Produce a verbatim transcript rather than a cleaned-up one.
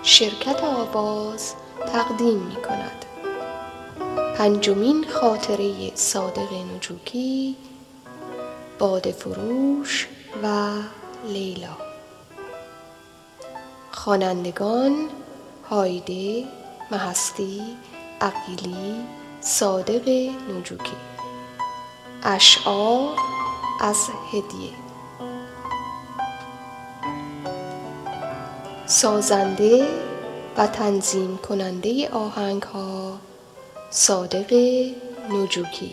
شرکت آواز تقدیم می کند پنجمین خاطره صادق نجوکی، باده فروش و لیلا. خوانندگان: هایده محستی، عقیلی، صادق نجوکی. اشعار از هدیه. سازنده و تنظیم کننده آهنگ ها: صادق نجوکی.